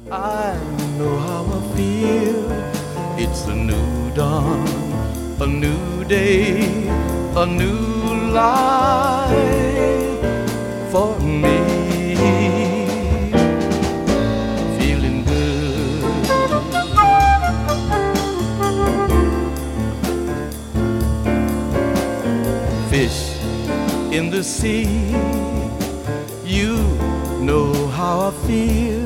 I know how I feel. It's a new dawn, a new day, a new life for me. Feeling good. Fish in the sea, you know how I feel.